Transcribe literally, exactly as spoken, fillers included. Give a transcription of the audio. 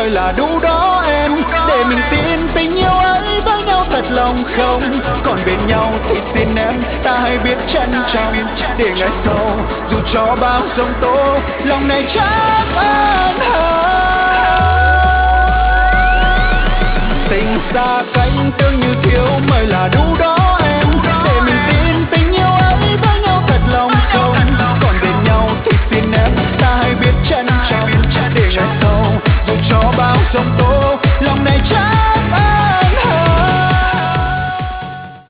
đời là đủ đó em, để mình tin tình yêu ấy với nhau thật lòng không. Còn bên nhau thì xin em ta hãy biết trân trọng, để ngày sau dù cho bao giông tố lòng này chắc an hơn. Tình xa cánh tương như thiếu mây là